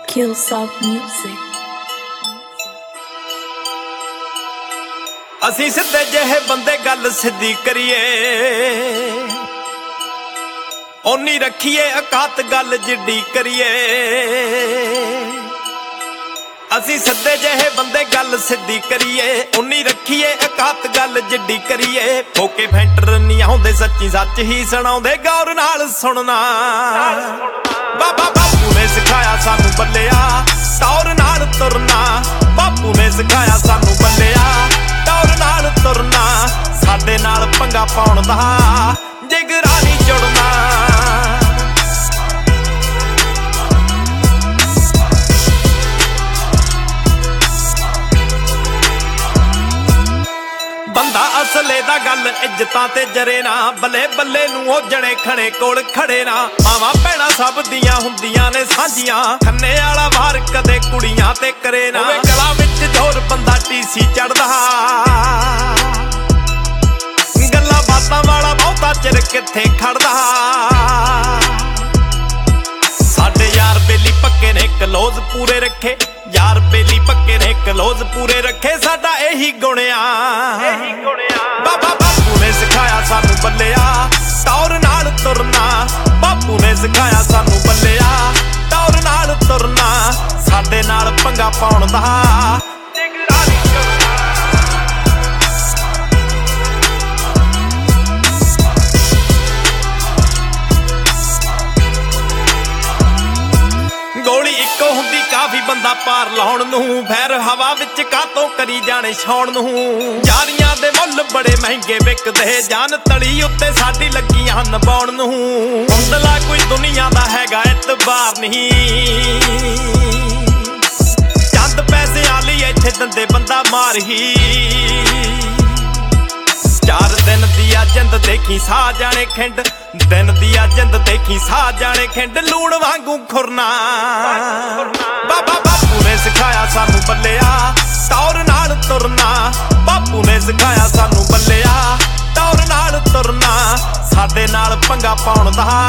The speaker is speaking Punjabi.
Killsoft Music। ਅਸੀਂ ਸਿੱਧੇ ਜਿਹੇ ਬੰਦੇ ਗੱਲ ਸਿੱਧੀ ਕਰੀਏ, ਓਨੀ ਰੱਖੀਏ ਔਕਾਤ ਗੱਲ ਜਿੱਡੀ ਕਰੀਏ। ਅਸੀਂ ਸਿੱਧੇ ਜਿਹੇ ਬੰਦੇ ਗੱਲ ਸਿੱਧੀ ਕਰੀਏ, ਓਨੀ ਰੱਖੀਏ ਔਕਾਤ ਗੱਲ ਜਿੱਡੀ ਕਰੀਏ। ਫੋਕੇ ਫੈਂਟਰ ਨਹੀਂ ਆਉਂਦੇ, ਸੱਚੀ ਸੱਚ ਹੀ ਸੁਣਾਉਂਦੇ, ਗੌਰ ਨਾਲ ਸੁਣਨਾ। ਬਾਬਾ ਬਾਪੂ ਨੇ ਸਿਖਾਇਆ ਸਾਨੂੰ ਬੱਲਿਆ, ਟੌਰ ਨਾਲ ਤੁਰਨਾ। ਬਾਪੂ ਨੇ ਸਿਖਾਇਆ ਸਾਨੂੰ ਬੱਲਿਆ, ਟੌਰ ਨਾਲ ਤੁਰਨਾ। ਸਾਡੇ ਨਾਲ ਪੰਗਾ ਪਾਉਣ ਦਾ ਜਿਗਰਾ ਨਹੀਂ ਜੁੜਨਾ। ਬੰਦਾ ਅਸਲੇ ਦਾ ਗੱਲ ਇੱਜ਼ਤਾਂ ਤੇ ਜਰੇ ਨਾ, ਬੱਲੇ ਬੱਲੇ ਨੂੰ ਉਹ ਜਣੇ ਖਣੇ ਕੋਲ ਖੜੇ ਨਾ। ਮਾਵਾਂ ਭੈਣਾਂ ਸਭ ਦੀਆਂ ਹੁੰਦੀਆਂ ਨੇ ਸਾਂਝੀਆਂ, ਖੰਨੇ ਵਾਲਾ ਵਾਰ ਕਦੇ ਕੁੜੀਆਂ ਤੇ ਕਰੇ ਨਾ। ਗਲਾਂ ਵਿੱਚ ਜ਼ੋਰ ਬੰਦਾ ਟੀਸੀ ਚੜਦਾ, ਗੱਲਾਂ ਬਾਤਾਂ ਵਾਲਾ ਬਹੁਤਾ ਚਿਰ ਕਿੱਥੇ ਖੜਦਾ। ਸਾਡੇ ਯਾਰ ਬੇਲੀ ਪੱਕੇ ਨੇ ਕਲੋਜ਼ ਪੂਰੇ ਰੱਖੇ, ਯਾਰ ਬੇਲੀ ਪੱਕੇ ਨੇ ਕਲੋਜ਼ ਪੂਰੇ ਰੱਖੇ। ਸਾਡਾ ਇਹੀ ਗੁਣਿਆ, ਬਾਬਾ ਬਾਪੂ ਨੇ ਸਿਖਾਇਆ ਸਾਨੂੰ ਬੱਲਿਆ, ਟੌਰ ਨਾਲ ਤੁਰਨਾ। ਬਾਪੂ ਨੇ ਸਿਖਾਇਆ ਸਾਨੂੰ ਬੱਲਿਆ, ਟੌਰ ਨਾਲ ਤੁਰਨਾ। ਸਾਡੇ ਨਾਲ ਪੰਗਾ ਪਾਉਣ ਦਾ ਜਿਗਰਾ ਨਹੀਂ ਜੁੜਨਾ। ਗੋਲੀ ਇੱਕੋ ਹੁੰਦੀ ਕਾਫੀ ਬੰਦਾ ਪਾਰ ਲਾਉਣ ਨੂੰ, ਫੈਰ ਹਵਾ ਵਿੱਚ ਕਾਤੋਂ ਕਰੀ ਜਾਣੇ ਛਾਉਣ ਨੂੰ। ਯਾਰੀਆਂ ਦੇ ਮੁੱਲ ਬੜੇ ਮਹਿੰਗੇ ਵਿਕਦੇ, ਜਾਨ ਤਲੀ ਉੱਤੇ ਸਾਡੀ ਲੱਗੀਆਂ ਨਿਭਾਉਣ ਨੂੰ। ਹੁੰਦਲਾ ਕੋਈ ਦੁਨੀਆ ਦਾ ਹੈਗਾ ਇਤਬਾਰ ਨਹੀਂ, ਚੰਦ ਪੈਸਿਆਂ ਲਈ ਇੱਥੇ ਦੰਦੇ ਬੰਦਾ ਮਾਰ ਹੀ। 4 ਦਿਨ ਦੀ ਆ ਜਿੰਦ ਦੇਖੀ ਸਾਹ ਜਾਣੇ ਖਿੰਡ, ਦਿਨ ਦੀ ਆ ਜਿੰਦ ਦੇਖੀ ਸਾਹ ਜਾਣੇ ਖਿੰਡ। ਲੂਣ ਵਾਂਗੂ ਖੁਰਨਾ, ਬਾਬਾ ਬਾਪੂ ਨੇ ਸਿਖਾਇਆ ਸਾਨੂੰ ਬੱਲਿਆ, ਟੌਰ ਨਾਲ ਤੁਰਨਾ। ਬਾਪੂ ਨੇ ਸਿਖਾਇਆ ਸਾਨੂੰ ਬੱਲਿਆ, ਟੌਰ ਨਾਲ ਤੁਰਨਾ। ਸਾਡੇ ਨਾਲ ਪੰਗਾ ਪਾਉਣ ਦਾ